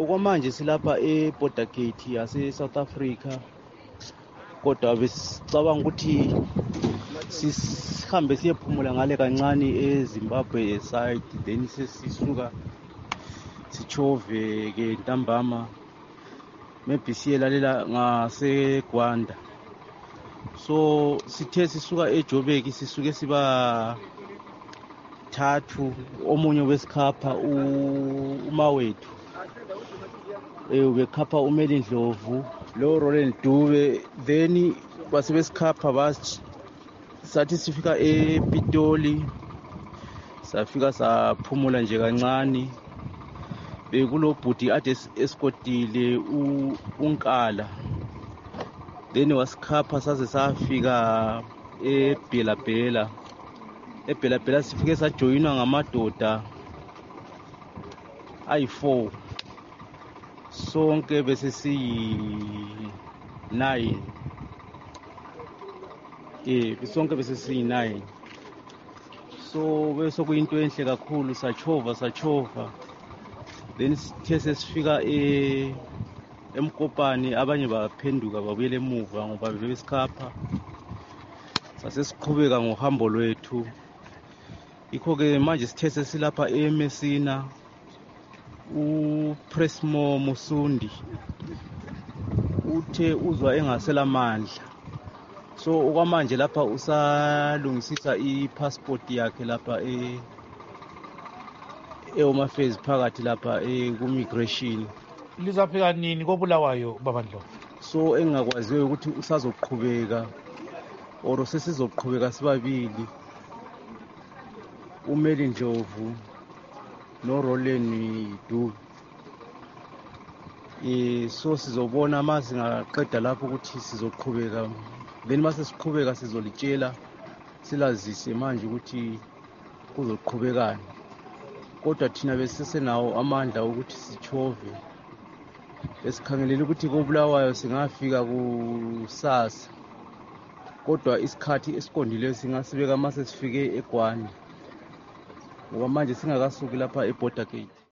Okwamanje silapha e-border gate yase-South Africa, kodwa besicabanga ukuthi sihambe siyephumula ngale kancane eZimbabwe side, then sesisuka sichove-ke ntambama maybe siyelalela ngaseGwanda. So sithe sisuka eJoburg sisuke siba thathu, omunye wesikhapha umawethu ubekhapha uMelindlovu lo Roland Dube, then basebesikhapha sathi sifika ePitoli safika saphumula nje kancane. Bekulo bhuti ade esikotile uNkala, then wasikhapha saze safika eBhelabhela. eBhelabhela sifike sajoyinwa ngamadoda ayi-4, sonke bese siyi-9. Sonke bese siyi-9. So bese kuyinto enhle kakhulu, sachova, then sithe sesifika eMkopane, abanye baphenduka babuyela emuva ngoba bebesikhapha. Sasesiqhubeka ngohambo lwethu. Yikho-ke manje sithe sesilapha eMessina. uPresmo Musundi uthe uzwa engasela mandla, so okwamanje lapha usalungisisa i-passport yakhe lapha eHome Affairs phakathi lapha ku-migration. Lizafika nini koBulawayo baba Ndlovu? So engingakwaziyo ukuthi usazoqhubeka or sesizoqhubeka sibabili, uMelindlovu noRoland Dube. So sizobona uma singaqeda lapho ukuthi sizoqhubeka, then mase siqhubeka sizolitshela silazise manje ukuthi kuzoqhubekani. Kodwa thina besisenawo amandla ukuthi sichove, esikhangelela ukuthi koBulawayo singafika kusasa, kodwa isikhathi esiqondileyo singasibeka mase sifike eGwanda ngoba manje singakasuki lapha eborder gate.